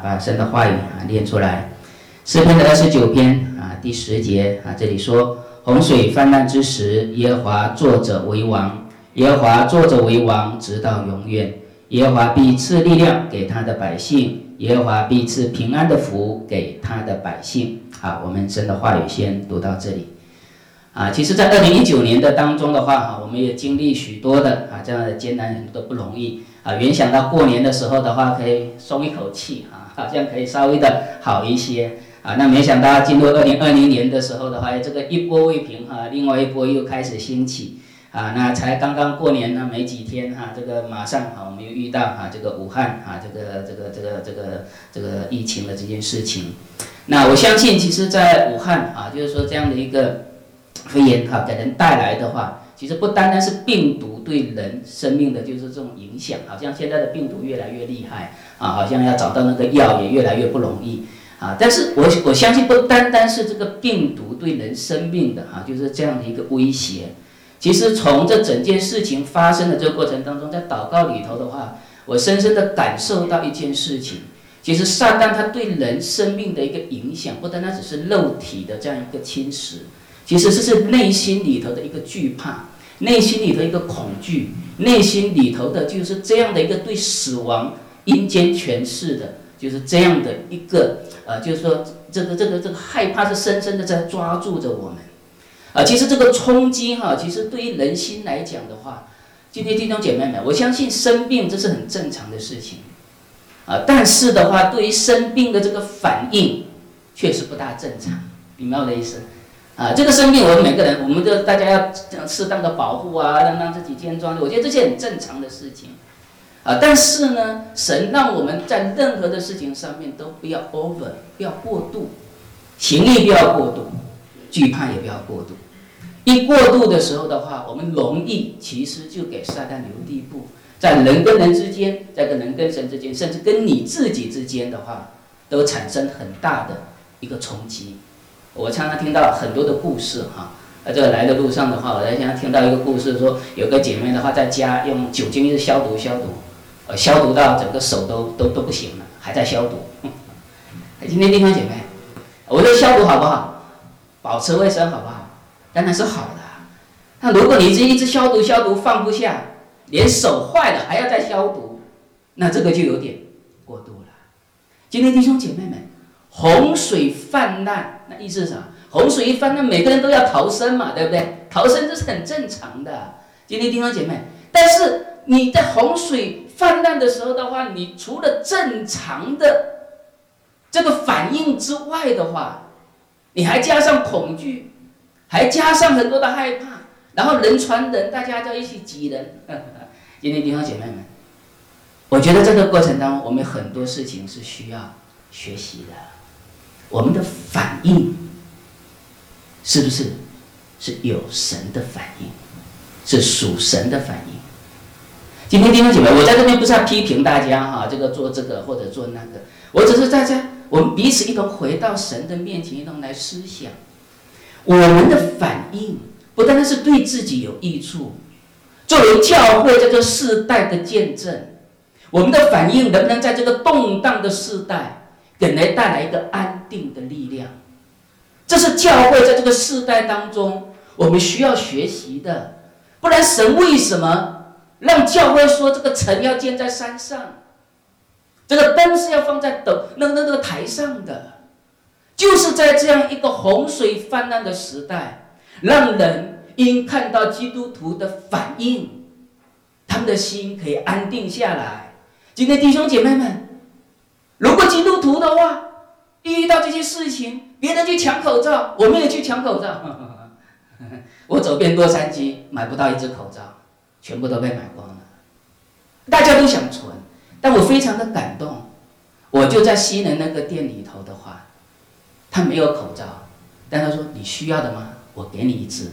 把神的话语念出来。诗篇的29篇第10节这里说：洪水泛滥之时，耶和华坐着为王，耶和华坐着为王，直到永远。耶和华必赐力量给他的百姓，耶和华必赐平安的福给他的百姓。好，我们神的话语先读到这里。其实，在2019年的当中的话，我们也经历许多的这样的艰难，很多不容易原想到过年的时候的话，可以松一口气好像可以稍微的好一些那没想到进入2020年的时候的话，这个一波未平另外一波又开始兴起那才刚刚过年没几天这个马上我们又遇到这个武汉这个疫情的这件事情。那我相信，其实，在武汉就是说这样的一个肺炎给人带来的话，其实不单单是病毒对人生命的就是这种影响，好像现在的病毒越来越厉害好像要找到那个药也越来越不容易但是我相信不单单是这个病毒对人生命的就是这样的一个威胁。其实从这整件事情发生的这个过程当中，在祷告里头的话，我深深的感受到一件事情，其实撒旦他对人生命的一个影响，不单单只是肉体的这样一个侵蚀，其实是内心里头的一个惧怕，内心里头一个恐惧，内心里头的就是这样的一个对死亡阴间权势的，就是这样的一个就是说这个害怕是深深的在抓住着我们其实这个冲击其实对于人心来讲的话，今天弟兄姐妹们，我相信生病这是很正常的事情但是的话，对于生病的这个反应确实不大正常，明白我的意思这个生病，我们每个人，我们大家要适当的保护让自己健壮，我觉得这些很正常的事情但是呢，神让我们在任何的事情上面都不要 over， 不要过度，行力不要过度，惧怕也不要过度。一过度的时候的话，我们容易其实就给撒旦留地步，在人跟人之间，在跟人跟神之间，甚至跟你自己之间的话，都产生很大的一个冲击。我常常听到很多的故事这个来的路上的话，我在现在听到一个故事，说有个姐妹的话在家用酒精一直消毒，消毒到整个手都不行了，还在消毒。今天弟兄姐妹，我说消毒好不好？保持卫生好不好？当然是好的那如果你一直消毒放不下，连手坏了还要再消毒，那这个就有点过度了。今天弟兄姐妹们，洪水泛滥，那意思是啥？洪水一泛滥，每个人都要逃生嘛，对不对？逃生这是很正常的。今天弟兄姐妹，但是你在洪水泛滥的时候的话，你除了正常的这个反应之外的话，你还加上恐惧，还加上很多的害怕，然后人传人，大家就一起挤人。今天弟兄姐妹们，我觉得这个过程当中，我们很多事情是需要学习的。我们的反应是不是有神的反应，是属神的反应？今天弟兄姐妹，我在这边不是要批评大家这个做这个或者做那个，我只是我们彼此一同回到神的面前，一同来思想，我们的反应不单单是对自己有益处，作为教会这个世代的见证，我们的反应能不能在这个动荡的世代给人带来一个安定的力量？这是教会在这个世代当中我们需要学习的。不然神为什么让教会说这个城要建在山上，这个灯是要放在那个台上的？就是在这样一个洪水泛滥的时代，让人因看到基督徒的反应，他们的心可以安定下来。今天弟兄姐妹们，如果基督徒的话遇到这些事情，别人去抢口罩，我们也去抢口罩我走遍洛杉矶买不到一只口罩，全部都被买光了。大家都想存，但我非常的感动，我就在西人那个店里头的话，他没有口罩，但他说你需要的吗？我给你一只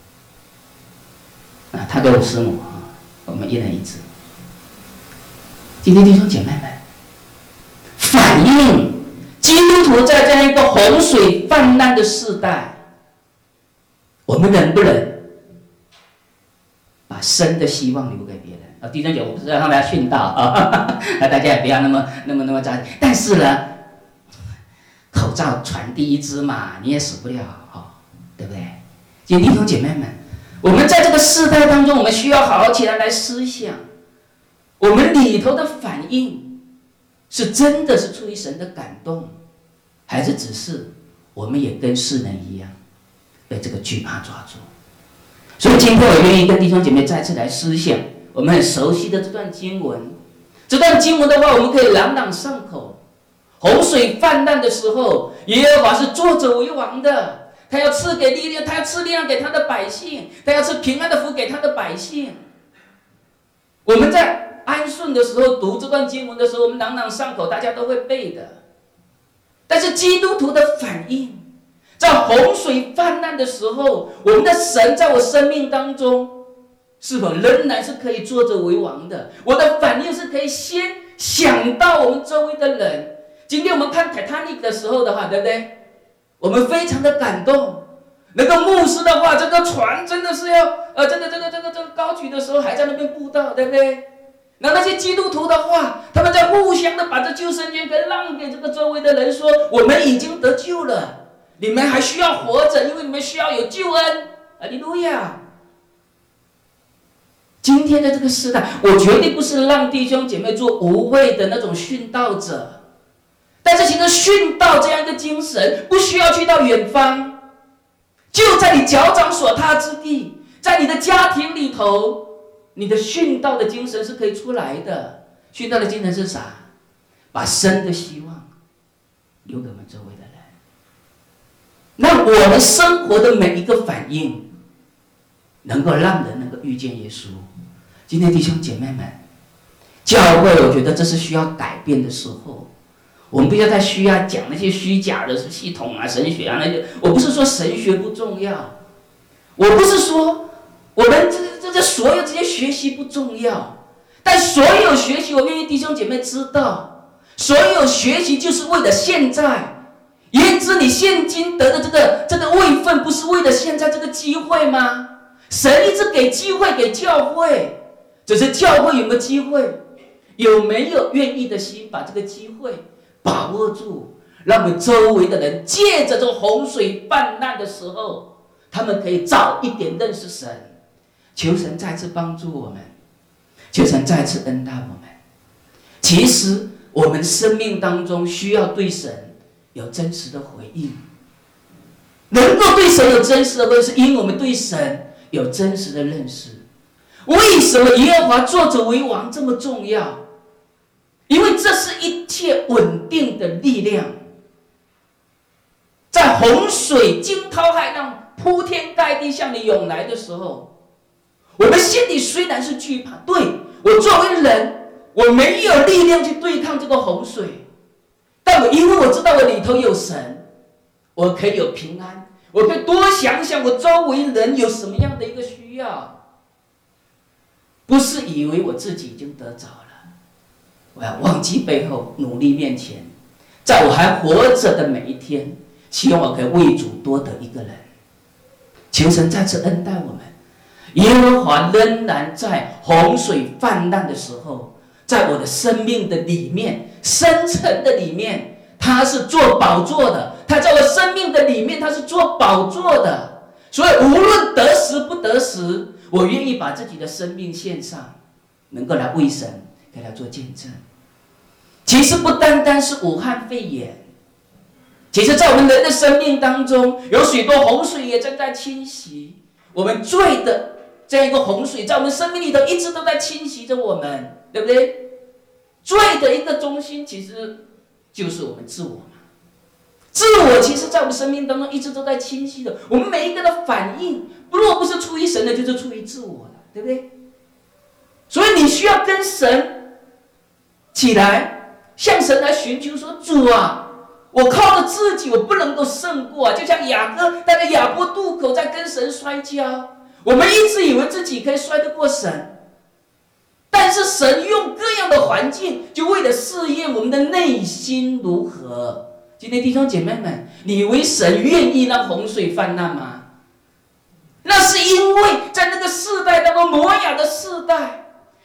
他给我师母我们一人一只。今天弟兄姐妹们，反应基督徒在这样一个洪水泛滥的世代，我们能不能把生的希望留给别人？ 弟兄姐，我不是要让大家训导啊，大家也不要那么着急。但是呢，口罩传第一支嘛，你也死不了，对不对？今天弟兄姐妹们，我们在这个世代当中，我们需要好好起来思想，我们里头的反应是真的是出于神的感动，还是只是我们也跟世人一样被这个惧怕抓住？所以今天我愿意跟弟兄姐妹再次来思想我们很熟悉的这段经文。这段经文的话，我们可以朗朗上口。洪水泛滥的时候，耶和华是坐着为王的，他要赐给力量，他要赐力量给他的百姓，他要赐平安的福给他的百姓。我们在安顺的时候读这段经文的时候，我们朗朗上口，大家都会背的。但是基督徒的反应，在洪水泛滥的时候，我们的神在我生命当中是否仍然是可以坐着为王的？我的反应是可以先想到我们周围的人。今天我们看 Titanic 的时候的话，对不对？我们非常的感动。那个牧师的话，这个船真的是要这个高举的时候还在那边布道，对不对？那些基督徒的话，他们在互相的把这救生圈给让给这个周围的人说，我们已经得救了，你们还需要活着，因为你们需要有救恩。哈利路亚！今天的这个时代，我绝对不是让弟兄姐妹做无谓的那种殉道者。但是其实殉道这样一个精神，不需要去到远方，就在你脚掌所踏之地，在你的家庭里头，你的殉道的精神是可以出来的。殉道的精神是啥？把生的希望留给我们周围的人，让我们生活的每一个反应能够让人能够遇见耶稣。今天弟兄姐妹们，教会我觉得这是需要改变的时候。我们不要再需要讲那些虚假的系统啊、神学啊那些。我不是说神学不重要，我不是说我们这所有这些学习不重要，但所有学习，我愿意弟兄姐妹知道，所有学习就是为了现在。焉知你现今得的这个位分，不是为了现在这个机会吗？神一直给机会给教会，只是教会有没有机会，有没有愿意的心把这个机会把握住，让我们周围的人借着这个洪水泛滥的时候，他们可以早一点认识神。求神再次帮助我们，求神再次恩待我们。其实我们生命当中需要对神有真实的回应，能够对神有真实的回应，是因为我们对神有真实的认识。为什么耶和华坐着为王这么重要？因为这是一切稳定的力量。在洪水惊涛骇浪铺天盖地向你涌来的时候，我们心里虽然是惧怕，对，我作为人，我没有力量去对抗这个洪水，但因为我知道我里头有神，我可以有平安，我可以多想想我周围人有什么样的一个需要，不是以为我自己已经得着了。我要忘记背后，努力面前，在我还活着的每一天，希望我可以为主多得一个人。求神再次恩待我们。耶和华仍然在洪水泛滥的时候，在我的生命的里面，深层的里面，他是做宝座的，他在我生命的里面，他是做宝座的。所以无论得时不得时，我愿意把自己的生命献上，能够来为神给他做见证。其实不单单是武汉肺炎，其实在我们人的生命当中，有许多洪水也正在侵袭。我们罪的这样一个洪水，在我们生命里头一直都在侵袭着我们，对不对？罪的一个中心其实就是我们自我嘛。自我其实在我们生命当中一直都在侵袭的。我们每一个的反应，若不是出于神的，就是出于自我的，对不对？所以你需要跟神起来，向神来寻求说，主啊，我靠着自己我不能够胜过啊。就像雅各带着雅波渡口在跟神摔跤，我们一直以为自己可以摔得过神，但是神用各样的环境，就为了试验我们的内心如何。今天弟兄姐妹们，你以为神愿意让洪水泛滥吗？那是因为在那个世代当中，挪亚的世代，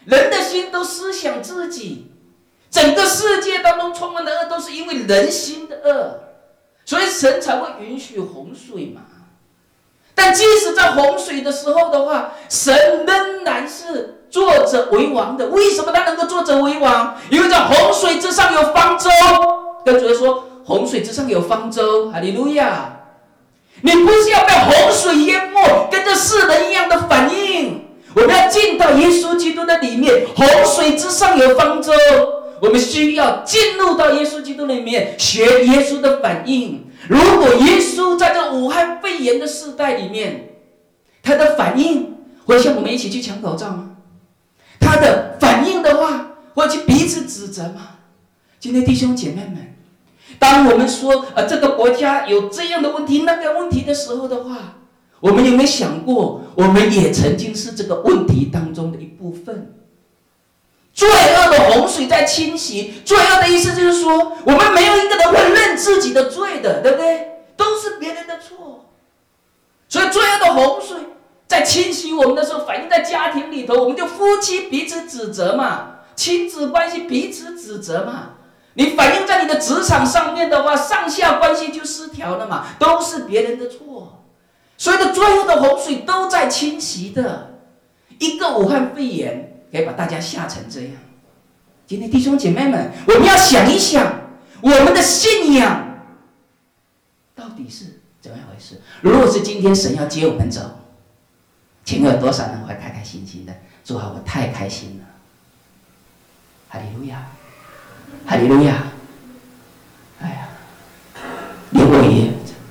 人的心都思想自己，整个世界当中充满的恶，都是因为人心的恶，所以神才会允许洪水嘛。但即使在洪水的时候的话，神仍然是坐着为王的。为什么他能够坐着为王？因为在洪水之上有方舟。跟主说，洪水之上有方舟，哈利路亚！你不是要被洪水淹没，跟这世人一样的反应。我们要进到耶稣基督的里面，洪水之上有方舟。我们需要进入到耶稣基督里面，学耶稣的反应。如果耶稣在这武汉肺炎的世代里面，他的反应会像我们一起去抢口罩吗？他的反应的话，会去彼此指责吗？今天弟兄姐妹们，当我们说这个国家有这样的问题、那个问题的时候的话，我们有没有想过，我们也曾经是这个问题当中的一部分？罪恶的洪水在侵袭，罪恶的意思就是说，我们没有一个人会认自己的罪的，对不对？都是别人的错。所以罪恶的洪水在侵袭我们的时候，反映在家庭里头，我们就夫妻彼此指责嘛，亲子关系彼此指责嘛。你反映在你的职场上面的话，上下关系就失调了嘛，都是别人的错。所有的罪恶的洪水都在侵袭的。一个武汉肺炎可以把大家吓成这样。今天弟兄姐妹们，我们要想一想，我们的信仰到底是怎么样回事？如果是今天神要接我们走，请问有多少人会开开心心的？主啊，我太开心了！哈利路亚，哈利路亚！哎呀，连我也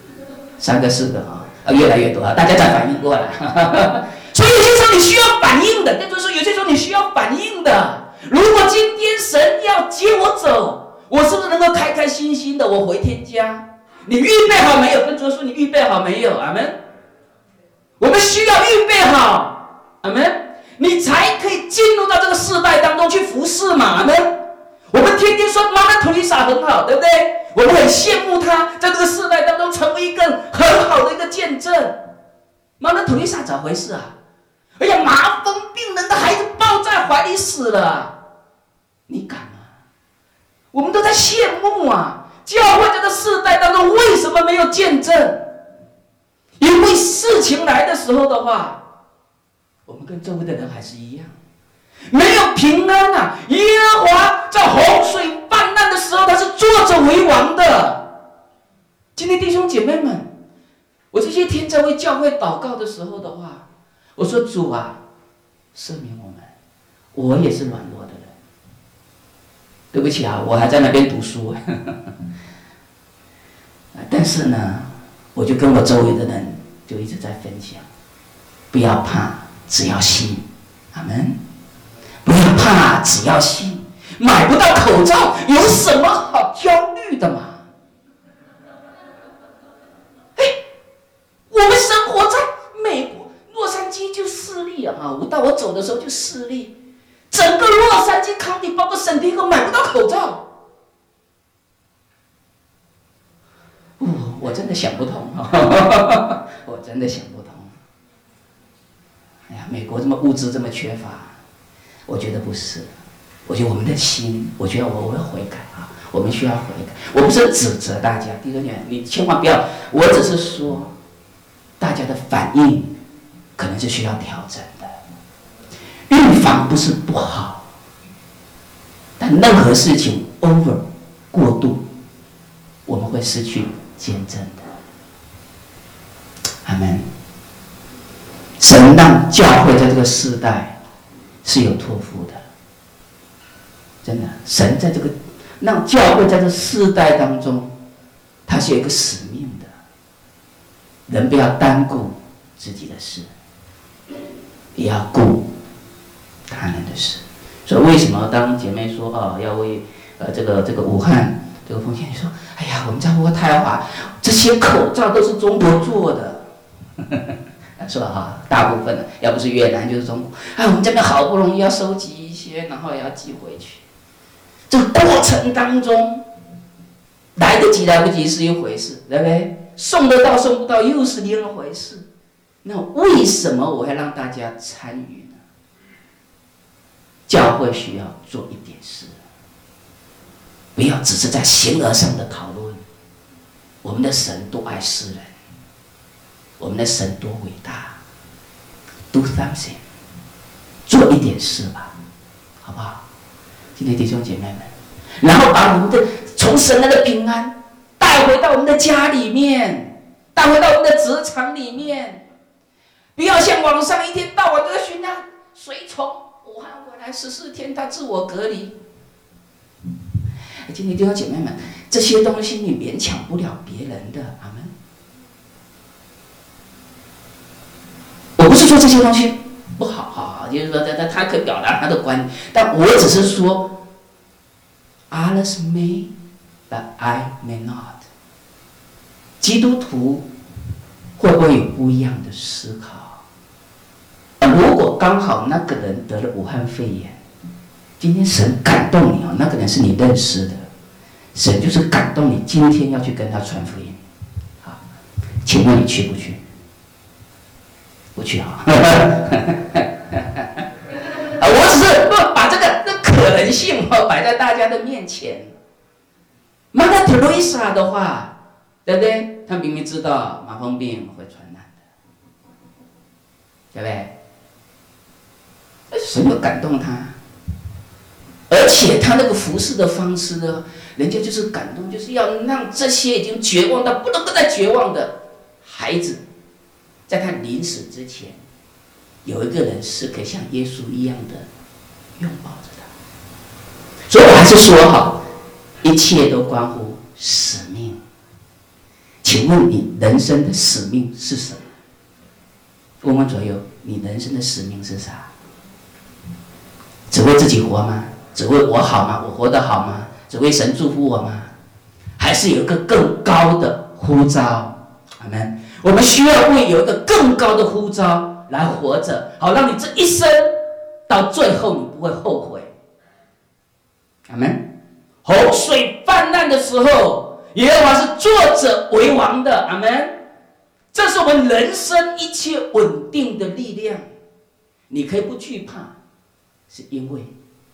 3个4个越来越多大家再反应过来。所以有些时候你需要反应的，跟主说，有些时候你需要反应的。如果今天神要接我走，我是不是能够开开心心的我回天家？你预备好没有？跟主说，你预备好没有？阿们。我们需要预备好，阿们，你才可以进入到这个世代当中去服侍嘛，阿们。我们天天说妈妈图丽莎很好，对不对？我们很羡慕她在这个世代当中成为一个很好的一个见证。妈妈图丽莎咋回事啊？哎呀，麻风病人的孩子抱在怀里死了，你敢吗？我们都在羡慕啊！教会这个世代当中为什么没有见证？因为事情来的时候的话，我们跟周围的人还是一样，没有平安啊！耶和华在洪水泛滥的时候，他是坐着为王的。今天弟兄姐妹们，我这些天在为教会祷告的时候的话，我说主啊，赦免我们，我也是软弱的人。对不起啊，我还在那边读书。但是呢，我就跟我周围的人就一直在分享，不要怕，只要信，阿们。不要怕，只要信。买不到口罩，有什么好焦虑的嘛？我们生活在美国洛杉矶就4例啊！我走的时候就4例，整个洛杉矶 County 包括圣地都买不到口罩。我真的想不通，我真的想不通。哎呀，美国这么物资这么缺乏，我觉得不是。我觉得我们的心，我觉得我会悔改啊，我们需要悔改。我不是指责大家，弟兄姐妹，你千万不要，我只是说，大家的反应可能是需要调整的。预防不是不好，但任何事情 over 过度，我们会失去见证的。阿们。神让教会在这个世代是有托付的，真的，神在这个让教会在这个世代当中，他是有一个使命的。人不要单顾自己的事，也要顾他人的事。所以为什么当姐妹说要为这个武汉这个奉献，你说哎呀，我们在渥太华这些口罩都是中国做的，是吧？大部分的，要不是越南就是中国。我们这边好不容易要收集一些，然后也要寄回去。这个过程当中，来得及来不及是一回事，对不对？送得到送不到又是另一回事。那为什么我会让大家参与呢？ 教会需要做一点事，不要只是在形而上的讨论。我们的神多爱世人，我们的神多伟大。Do something， 做一点事吧，好不好？今天弟兄姐妹们，然后把我们的从神来的平安带回到我们的家里面，带回到我们的职场里面，不要像网上一天到晚都在寻他随从武汉回来14天，他自我隔离。今天弟兄姐妹们，这些东西你勉强不了别人的，阿门。我不是说这些东西不好，就是说他可以表达他的观点，但我只是说 ，others may, but I may not。基督徒会不会有不一样的思考？如果刚好那个人得了武汉肺炎，今天神感动你那个人是你认识的，神就是感动你，今天要去跟他传福音。好，请问你去不去？不去啊！我只是把这个可能性摆在大家的面前。玛达特蕾莎的话，对不对？他明明知道麻风病会传染的，对不对？神有感动他，而且他那个服侍的方式呢，人家就是感动，就是要让这些已经绝望到不能够再绝望的孩子，在他临死之前，有一个人是可以像耶稣一样的拥抱着他。所以我还是说好，一切都关乎使命。请问你人生的使命是什么？问问左右，你人生的使命是啥？只为自己活吗？只为我好吗？我活得好吗？只为神祝福我吗？还是有一个更高的呼召？阿们。我们需要为有一个更高的呼召来活着，好让你这一生到最后你不会后悔。阿们。洪水泛滥的时候，耶和华是坐着为王的。阿们。这是我们人生一切稳定的力量。你可以不惧怕，是因为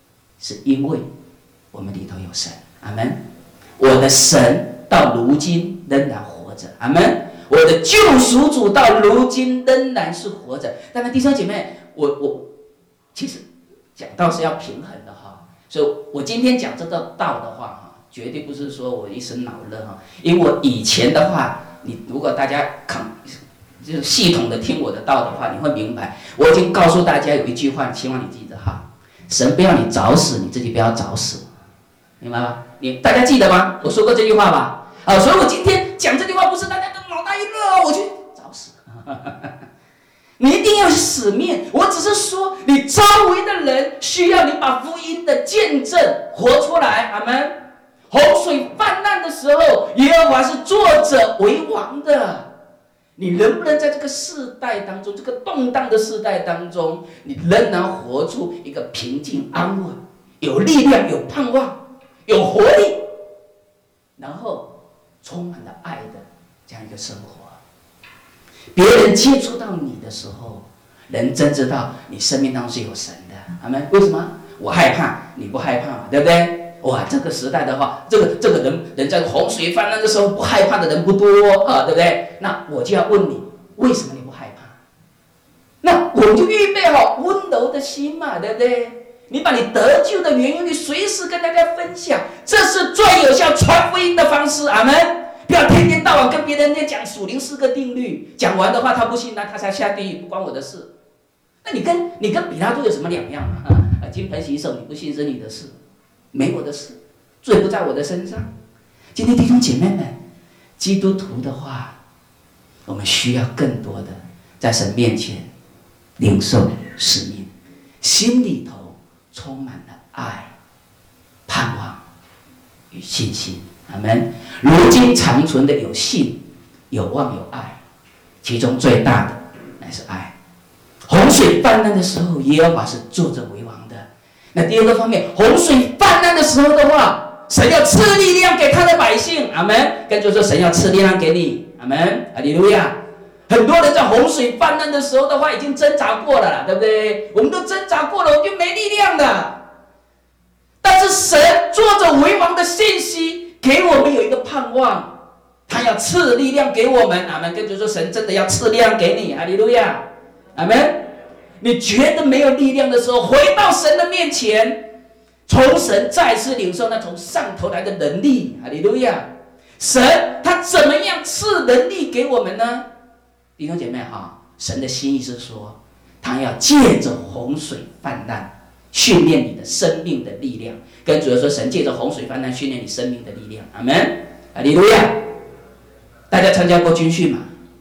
我们里头有神。阿们。我的神到如今仍然活着。阿们。我的救赎主到如今仍然是活着。当然弟兄姐妹，我其实讲道是要平衡的哈，所以我今天讲这个道的话哈，绝对不是说我一时脑热哈，因为我以前的话，你如果大家就是系统的听我的道的话，你会明白，我已经告诉大家有一句话，希望你记得哈，神不要你早死，你自己不要早死，明白吗？大家记得吗？我说过这句话吧？所以我今天讲这句话不是大家的脑袋一热我去找死，你一定要有使命。我只是说，你周围的人需要你把福音的见证活出来。阿们。洪水泛滥的时候，耶和华是坐着为王的。你能不能在这个世代当中，这个动荡的世代当中，你仍然活出一个平静安稳、有力量、有盼望、有活力，然后充满了爱的这样一个生活？别人接触到你的时候，人真知道你生命当中是有神的。阿们。为什么？我害怕，你不害怕嘛，对不对？哇，这个时代的话，这个人在洪水泛滥的时候不害怕的人不多对不对？那我就要问你，为什么你不害怕？那我们就预备好温柔的心嘛，对不对？你把你得救的原因，你随时跟大家分享，这是最有效传福音的方式。阿们。不要天天到晚跟别人在讲属灵4个定律，讲完的话他不信，那他才下地狱，不关我的事。那你跟比拉多有什么两样嘛？金盆洗手，你不信是你的事，没我的事，罪不在我的身上。今天弟兄姐妹们，基督徒的话，我们需要更多的在神面前领受使命，心里头充满了爱、盼望与信心。阿们。如今长存的有信、有望、有爱，其中最大的乃是爱。洪水泛滥的时候，耶和华是坐着为王的。那第二个方面，洪水泛滥的时候的话，神要赐力量给他的百姓。阿们。跟着说，神要赐力量给你。阿们。哈利路亚。 很多人在洪水泛滥的时候的话，已经挣扎过了啦，对不对？我们都挣扎过了，我就没力量了。但是神坐着为王的信息，给我们有一个盼望，他要赐力量给我们。阿们。跟主说，神真的要赐力量给你，哈利路亚，阿们。你觉得没有力量的时候，回到神的面前，从神再次领受那从上头来的能力，哈利路亚。神他怎么样赐能力给我们呢？弟兄姐妹哈，神的心意是说，他要借着洪水泛滥，训练你的生命的力量。跟主说，神借着洪水泛滥训练你生命的力量，阿们，哈利路亚。大家参加过军训吗？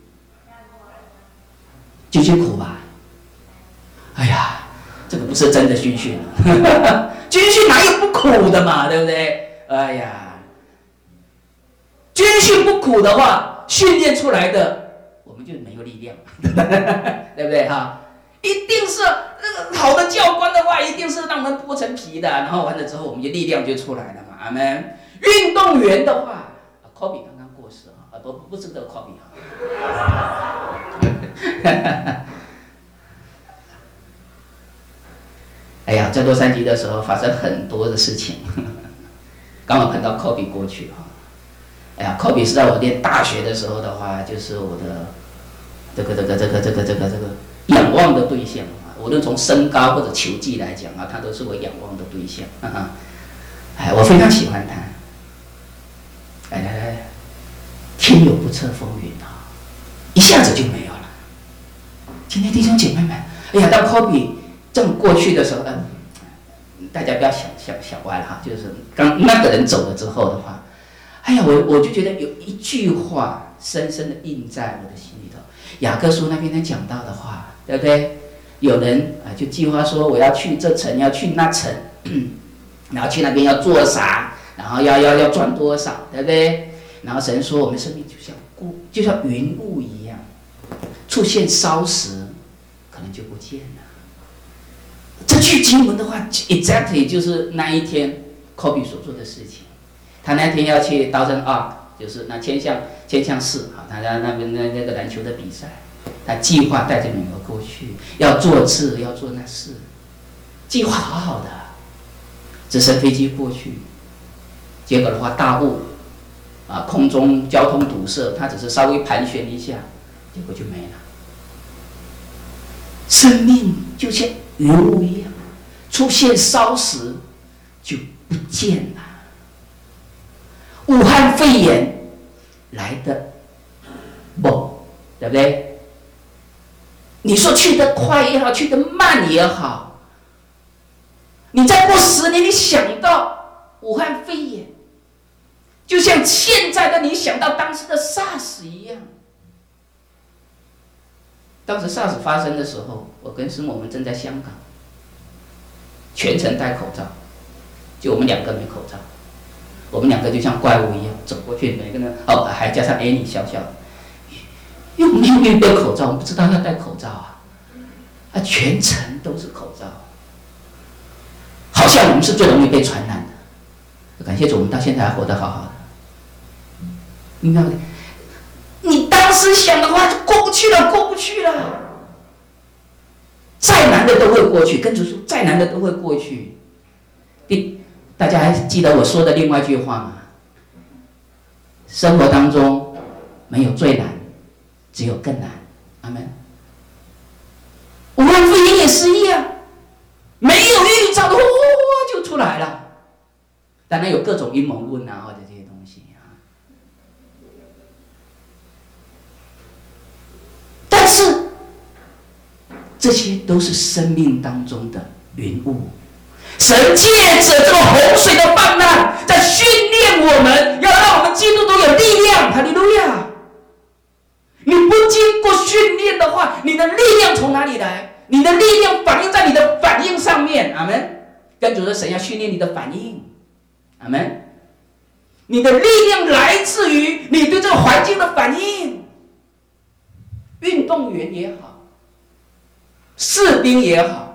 军训苦吧？哎呀，这个不是真的军训，军训哪有不苦的嘛，对不对？哎呀，军训不苦的话，训练出来的我们就没有力量，对不对哈？一定是那个好的教官的话，一定是让我们剥成皮的，然后完了之后，我们的力量就出来了嘛，阿们。运动员的话，Kobe 刚刚过世啊，不是这个 Kobe 啊。哎呀，在洛杉矶的时候发生很多的事情，刚好碰到 Kobe 过去哈。哎呀 ，Kobe 是在我念大学的时候的话，就是我的这个仰望的对象啊。无论从身高或者球技来讲啊，他都是我仰望的对象。哎，我非常喜欢他。来，天有不测风云啊，一下子就没有了。今天弟兄姐妹们，哎呀，当 Kobe 正过去的时候，大家不要想歪了哈，就是刚那个人走了之后的话，哎呀，我就觉得有一句话深深的印在我的心里头。雅各书那边在讲到的话，对不对？有人就计划说我要去这城，要去那城，然后去那边要做啥，然后要赚多少，对不对？然后神说我们生命就像云雾一样，出现稍时，可能就不见了。这句经文的话 ，exactly 就是那一天 Kobe 所做的事情。他那天要去 Thousand Ark， 就是那千项式，好，他那边那个篮球的比赛，他计划带着女儿过去，要做要做那事，计划好好的，直升飞机过去，结果的话大雾，空中交通堵塞，他只是稍微盘旋一下，结果就没了。生命就像云雾一样，出现稍时就不见了。武汉肺炎来的猛，对不对？你说去得快也好，去得慢也好，你再过10年，你想到武汉肺炎，就像现在的你想到当时的 SARS 一样。当时 SARS 发生的时候，我跟师母我们正在香港，全程戴口罩，就我们2个没口罩，我们2个就像怪物一样走过去，每个人还加上 Annie 笑笑，又没有预备口罩，我们不知道要戴口罩全程都是口罩，好像我们是最容易被传染的。感谢主，我们到现在还活得好好的，明白吗？你当时想的话就过不去了，再难的都会过去。跟主说，再难的都会过去。大家还记得我说的另外一句话吗？生活当中没有最难，只有更难。阿们。武汉肺炎也是一样，没有预兆的就出来了。当然有各种阴谋论或者这些东西。但是这些都是生命当中的云雾。神借着这个洪水的泛滥，在训练我们，要让我们基督徒有力量。哈利路亚！你不经过训练的话，你的力量从哪里来？你的力量反映在你的反应上面。阿们。跟主说，神要训练你的反应。阿们。你的力量来自于你对这个环境的反应。运动员也好，士兵也好，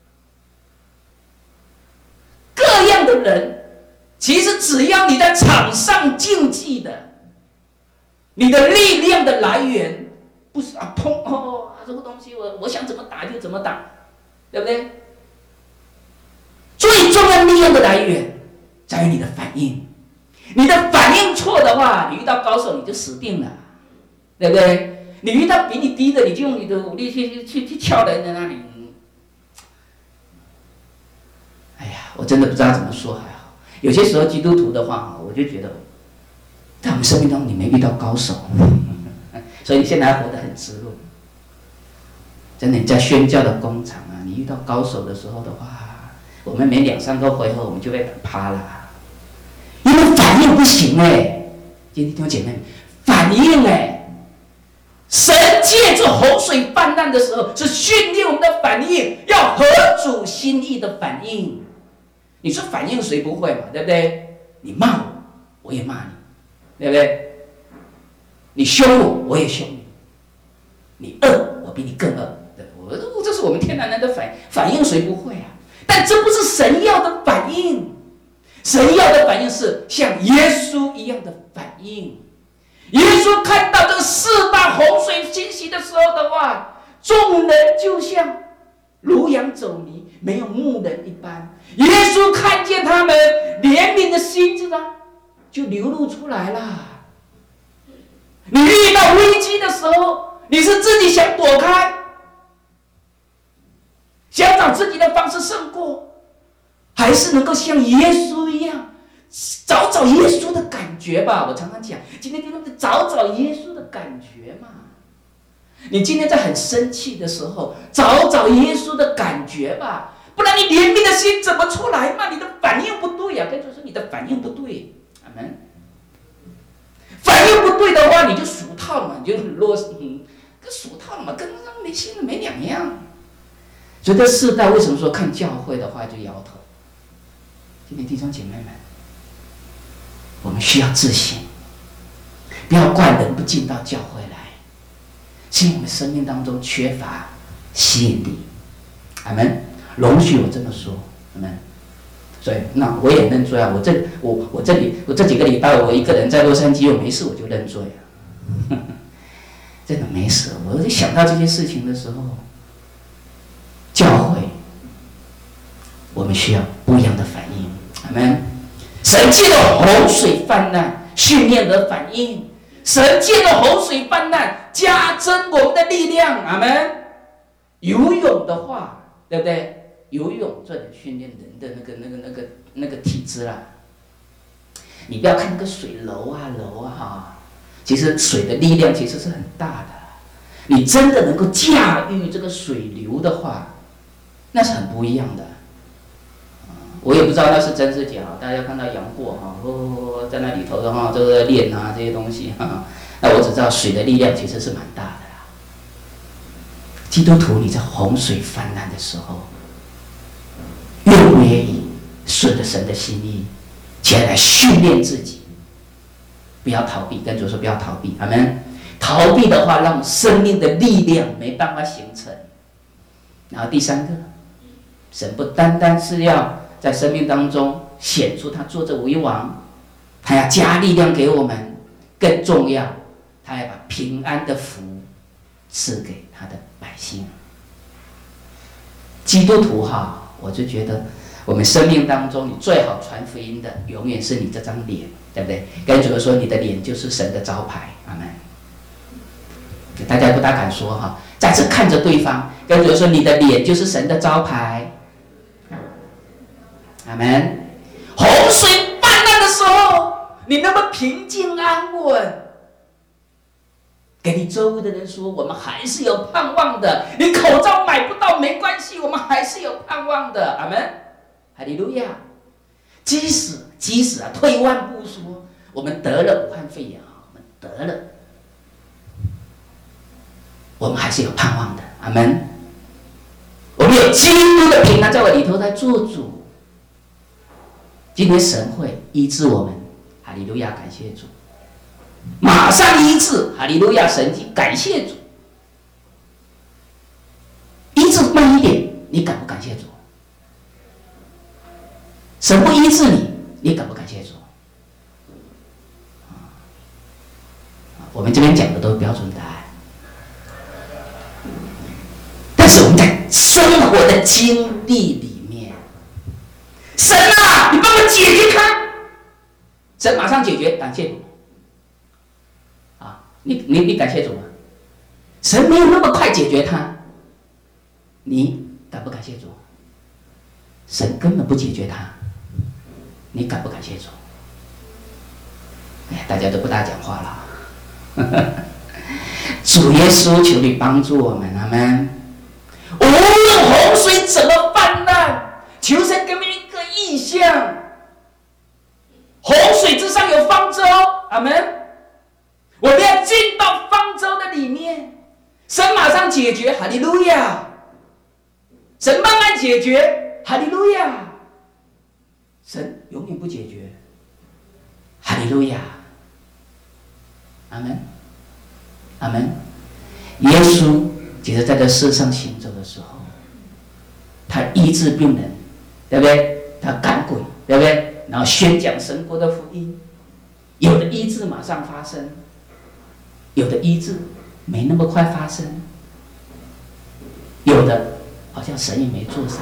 各样的人，其实只要你在场上竞技的，你的力量的来源不是啊，砰哦，这个东西我想怎么打就怎么打，对不对？最重要力量的来源在于你的反应，你的反应错的话，你遇到高手你就死定了，对不对？你遇到比你低的，你就用你的武力去敲人在那里。哎呀，我真的不知道怎么说还好。有些时候基督徒的话，我就觉得，在我们生命中你没遇到高手，所以你现在还活得很滋润。真的，你在宣教的工厂啊，你遇到高手的时候的话，我们每2、3个回合我们就被打趴了，因为反应不行哎。弟兄姐妹，反应哎，神借着洪水泛滥的时候，是训练我们的反应，要合主心意的反应。你说反应谁不会嘛？对不对？你骂我，我也骂你，对不对？你凶我，我也凶你。你恶，我比你更恶。这是我们天然人的反应，谁不会啊？但这不是神要的反应。神要的反应是像耶稣一样的反应。耶稣看到这个4大洪水侵袭的时候的话，众人就像如羊走泥，没有牧人一般。耶稣看见他们，怜悯的心就流露出来了。你遇到危机的时候，你是自己想躲开，想找自己的方式胜过，还是能够像耶稣一样，找耶稣的感觉吧？我常常讲，今天找耶稣的感觉嘛。你今天在很生气的时候，找耶稣的感觉吧，不然你怜悯的心怎么出来嘛？你的反应不对呀，跟主说你的反应不对，阿门。反应不对的话，你就俗套了嘛，你就很啰嗦，跟俗套了嘛，跟没心的没两样。所以这世代为什么说看教会的话就摇头？今天弟兄姐妹们，我们需要自省，不要怪人不进到教会来，是因为我们生命当中缺乏吸引力。阿门。容许我这么说，阿门。所以那我也认罪啊！我这几个礼拜我一个人在洛杉矶，我没事我就认罪啊，真的没事。我就想到这些事情的时候，教会我们需要不一样的反应，阿们。神借着洪水泛滥训练的反应，神借着洪水泛滥加增我们的力量，阿们。游泳的话，对不对？游泳这里训练人的那个体质啦。你不要看那个水流啊哈，其实水的力量其实是很大的。你真的能够驾驭这个水流的话，那是很不一样的。我也不知道那是真是假，大家看到杨过哈，在那里头的话都在练啊这些东西哈。那我只知道水的力量其实是蛮大的啦。基督徒你在洪水泛滥的时候，愿不愿意顺着神的心意前来训练自己，不要逃避，跟主说不要逃避，阿们。逃避的话让生命的力量没办法形成。然后第3个，神不单单是要在生命当中显出他坐着为王，他要加力量给我们，更重要他要把平安的福赐给他的百姓。基督徒哈，我就觉得我们生命当中你最好传福音的永远是你这张脸，对不对？跟主说你的脸就是神的招牌，阿们。大家不大敢说哈，再次看着对方，跟主说你的脸就是神的招牌，阿们。洪水泛滥的时候，你那么平静安稳，给你周围的人说我们还是有盼望的。你口罩买不到没关系，我们还是有盼望的，阿们。哈利路亚。即使啊，退一万步说，我们得了武汉肺炎啊，我们得了，我们还是有盼望的，阿们。我们有基督的平安在我里头在做主。今天神会医治我们，哈利路亚，感谢主。马上医治，哈利路亚，神迹，感谢主。医治慢一点，你感不感谢主？神不医治你，你感不感谢主？我们这边讲的都是标准答案。 我的经历里面。神啊，你帮我解决它。神马上解决，感谢主。啊，你感谢主吗？神没有那么快解决它，你感不感谢主？神根本不解决它，你感不感谢主？哎，大家都不大讲话了。主耶稣，求你帮助我们，阿们。无论洪水怎么泛滥，求神给我们一个意象。洪水之上有方舟，阿们。我们要进到方舟的里面，神马上解决，哈利路亚。神慢慢解决，哈利路亚。神永远不解决，哈利路亚。阿们，阿们。耶稣其实在这世上行走的时候，他医治病人，对不对？他赶鬼，对不对？然后宣讲神国的福音，有的医治马上发生，有的医治没那么快发生，有的好像神也没做啥，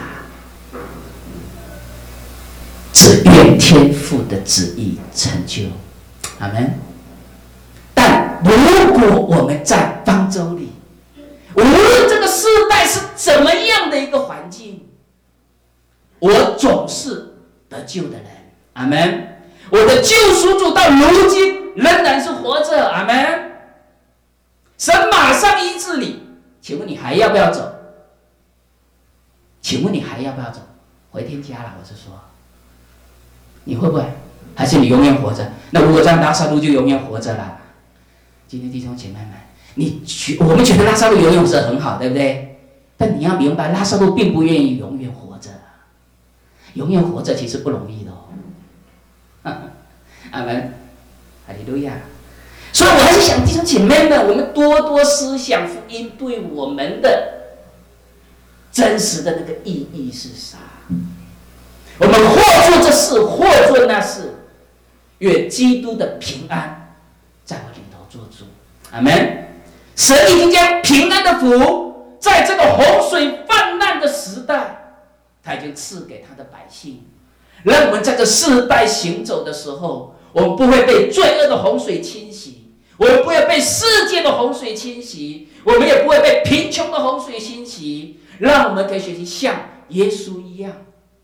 只愿天父的旨意成就，阿们。但如果我们在方舟里，无论这个世代是怎么样的一个环境，我总是得救的人，阿们。我的救赎主到如今仍然是活着，阿们。神马上医治你，请问你还要不要走？请问你还要不要走？回天家了，我是说，你会不会？还是你永远活着？那如果这样，拉撒路就永远活着了。今天弟兄姐妹们，我们觉得拉撒路永远是很好，对不对？但你要明白，拉撒路并不愿意永远活着，永远活着其实不容易的哦。阿们，哈利路亚。所以我还是想弟兄姐妹们，我们多多思想福音对我们的真实的那个意义是啥？我们或做这事，或做那事，愿基督的平安在我里头做主。阿们。神已经将平安的福，在这个洪水泛滥的时代，他已经赐给他的百姓，让我们在这世代行走的时候，我们不会被罪恶的洪水侵袭，我们不会被世界的洪水侵袭，我们也不会被贫穷的洪水侵袭，让我们可以学习像耶稣一样，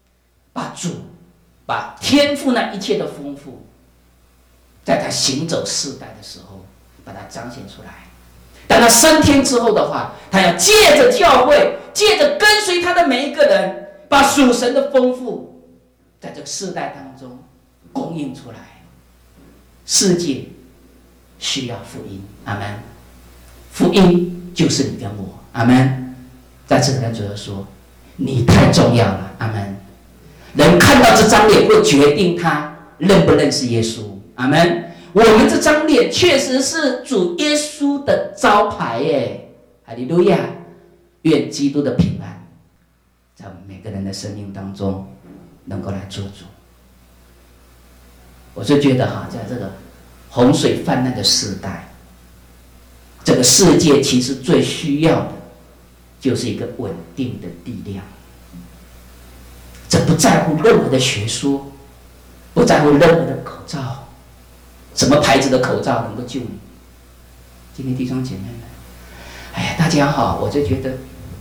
把天父那一切的丰富，在他行走世代的时候，把它彰显出来。当他升天之后的话，他要借着教会，借着跟随他的每一个人，把属神的丰富在这个世代当中供应出来。世界需要福音，阿们。福音就是你跟我，阿们。在此跟主说，你太重要了，阿们。人看到这张脸会决定他认不认识耶稣，阿们。我们这张脸确实是主耶稣的招牌耶，哈利路亚！愿基督的平安在我们每个人的生命当中能够来做主。我是觉得在这个洪水泛滥的时代，这个世界其实最需要的就是一个稳定的力量。这不在乎任何的学说，不在乎任何的口罩。什么牌子的口罩能够救你？今天弟兄姐妹们，哎呀，大家好，我就觉得，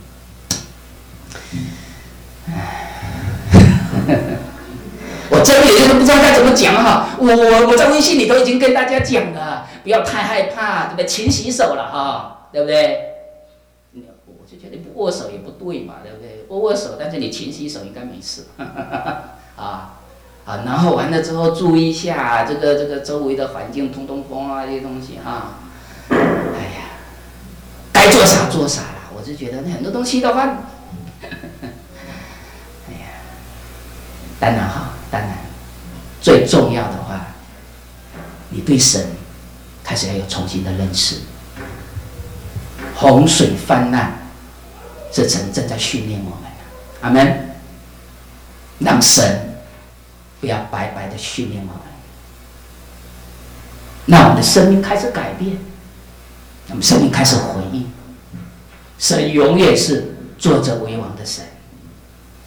我真的有点不知道该怎么讲哈。我在微信里头已经跟大家讲了，不要太害怕，对不对？勤洗手了哈，对不对？我就觉得不握手也不对嘛，对不对？握手，但是你勤洗手应该没事然后完了之后注意一下这个周围的环境，通通风啊这些东西哈。哎呀，该做啥做啥了。我就觉得很多东西的话，哎呀，当然，最重要的话，你对神开始要有重新的认识。洪水泛滥，是神正在训练我们，阿们。让神不要白白的训练我们，让我们的生命开始改变，我们生命开始回应。神永远是坐着为王的神，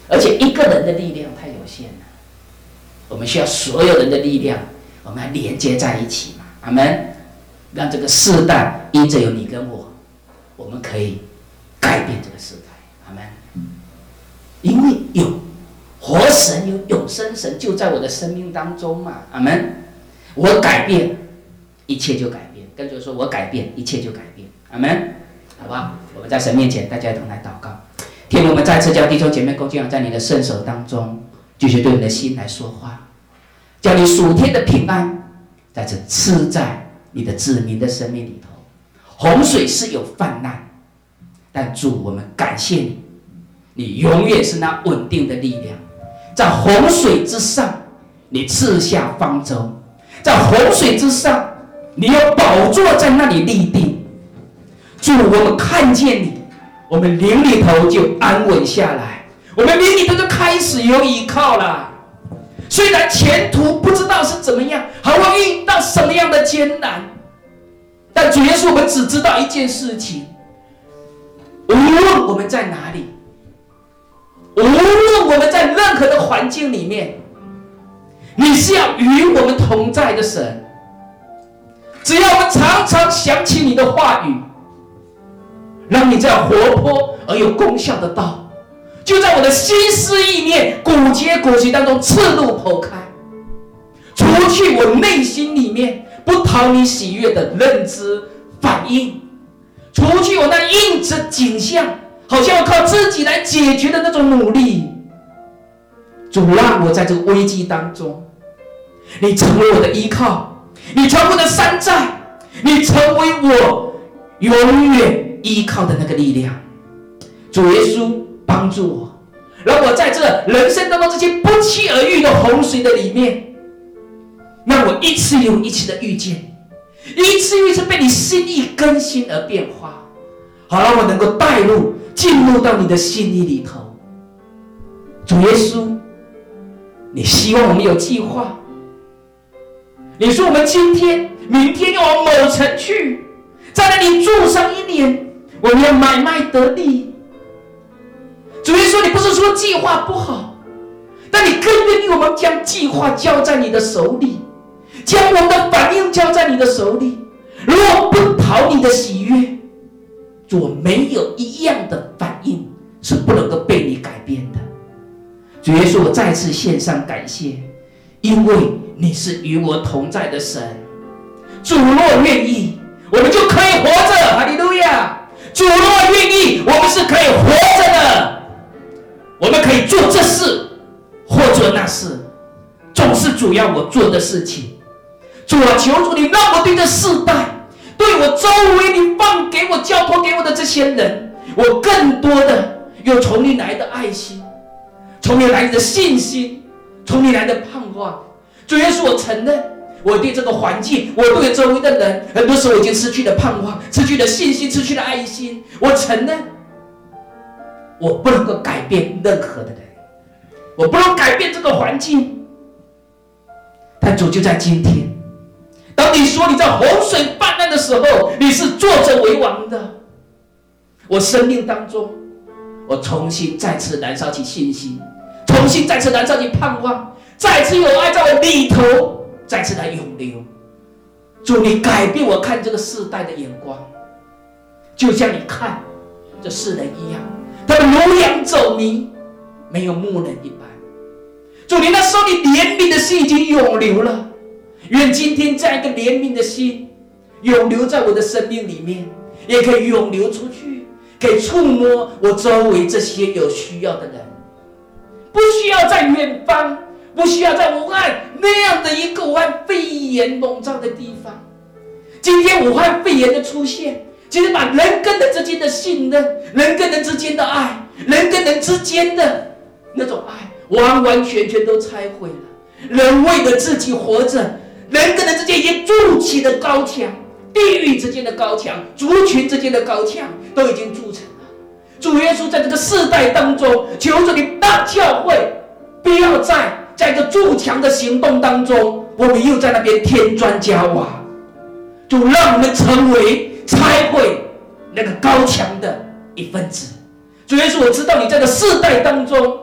而且一个人的力量太有限了，我们需要所有人的力量，我们要连接在一起嘛，阿们。让这个世代因着有你跟我，我们可以改变这个世代，阿们。因为有活神，有永生神就在我的生命当中嘛，阿们。我改变，一切就改变。跟着说，我改变，一切就改变，阿们，好不好？我们在神面前，大家一同来祷告。天父，我们再次叫弟兄姐妹恭敬在你的圣手当中，继续对你的心来说话，叫你属天的平安再次赐在你的子民的生命里头。洪水是有泛滥，但主，我们感谢你，你永远是那稳定的力量。在洪水之上，你赐下方舟；在洪水之上，你有宝座在那里立定。主，我们看见你，我们灵里头就安稳下来，我们灵里头就开始有依靠了。虽然前途不知道是怎么样，还会遇到什么样的艰难，但主耶稣，我们只知道一件事情：无论我们在哪里，无论我们在任何的环境里面，你是要与我们同在的神。只要我们常常想起你的话语，让你这样活泼而有功效的道，就在我的心思意念、骨节骨髓当中刺入剖开，除去我内心里面不讨你喜悦的认知反应，除去我那硬着景象，好像要靠自己来解决的那种努力。主，让我在这个危机当中，你成为我的依靠，你成为我的山寨，你成为我永远依靠的那个力量。主耶稣，帮助我，让我在这人生当中这些不期而遇的洪水的里面，让我一次又一次的遇见，一次又一次被你心意更新而变化，好让我能够带入进入到你的心意里头。主耶稣，你希望我们有计划，你说我们今天明天要往某城去，在那里住上1年，我们要买卖得利。主耶稣，你不是说计划不好，但你更愿意我们将计划交在你的手里，将我们的反应交在你的手里。如果不讨你的喜悦，主，没有一样的反应是不能够被你改变的。主耶稣，我再次献上感谢，因为你是与我同在的神。主若愿意，我们就可以活着，哈利路亚！主若愿意，我们是可以活着的，我们可以做这事或做那事，总是主要我做的事情。主啊，求主你让我对这世代，对我周围你放给我交托给我的这些人，我更多的有从你来的爱心，从你来的信心，从你来的盼望。主耶稣，我承认我对这个环境，我对周围的人，很多时候已经失去了盼望，失去了信心，失去了爱心。我承认我不能够改变任何的人，我不能改变这个环境。但主，就在今天，当你说你在洪水泛滥的时候，你是坐着为王的，我生命当中，我重新再次燃烧起信心，重新再次燃烧起盼望，再次有爱在我里头再次来涌流。主，你改变我看这个世代的眼光，就像你看这世人一样，他们如羊走迷，没有牧人一般。主，你那时候你怜悯的心已经涌流了，愿今天这样一个怜悯的心涌流在我的生命里面，也可以涌流出去，可以触摸我周围这些有需要的人。不需要在远方，不需要在武汉那样的一个武汉肺炎笼罩的地方。今天武汉肺炎的出现，其实把人跟人之间的信任，人跟人之间的爱，人跟人之间的那种爱，完完全全都拆毁了。人为了自己活着，人跟人之间也筑起了高墙，地域之间的高墙，族群之间的高墙都已经筑成了。主耶稣，在这个世代当中，求主你让教会不要在这个筑墙的行动当中，我们又在那边添砖加瓦。主，让我们成为拆毁那个高墙的一份子。主耶稣，我知道你在这个世代当中，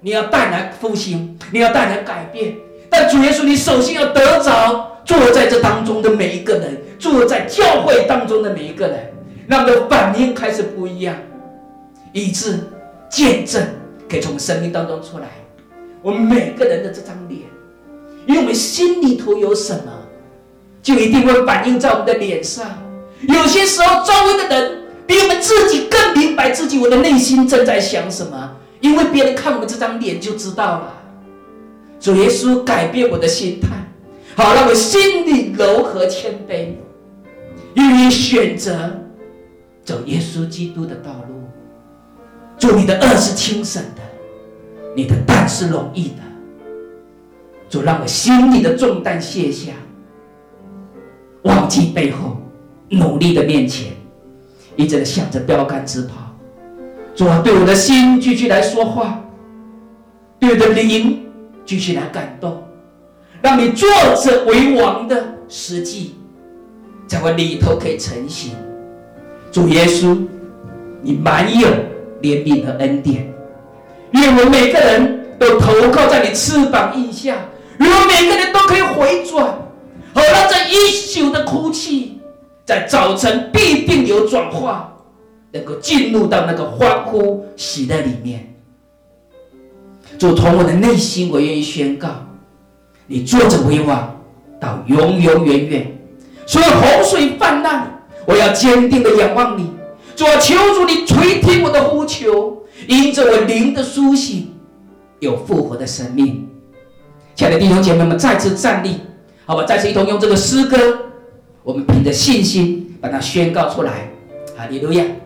你要带来复兴，你要带来改变。但主耶稣，你首先要得着坐在这当中的每一个人，坐在教会当中的每一个人，让我们的反应开始不一样，以致见证可以从生命当中出来。我们每个人的这张脸，因为我们心里头有什么，就一定会反映在我们的脸上。有些时候，周围的人比我们自己更明白自己我的内心正在想什么，因为别人看我们这张脸就知道了。主耶稣改变我的心态，好让我心里柔和谦卑，愿意选择走耶稣基督的道路。主，你的恶是轻省的，你的担是容易的。主，让我心里的重担卸下，忘记背后，努力的面前，一直的想着标杆直跑。主啊，对我的心继续来说话，对我的灵继续来感动，让你坐着为王的实际在我里头可以成型。主耶稣，你满有怜悯和恩典，愿我们每个人都投靠在你翅膀印下，愿我们每个人都可以回转，好让这一宿的哭泣在早晨必定有转化，能够进入到那个欢呼喜乐里面。主，从我的内心，我愿意宣告，你坐着为王到永永远远。所有洪水泛滥，我要坚定的仰望你。主啊，求主你垂听我的呼求，因着我灵的苏醒，有复活的生命。亲爱的弟兄姐妹们，再次站立，好吧，再次一同用这个诗歌，我们凭着信心把它宣告出来。哈利路亚。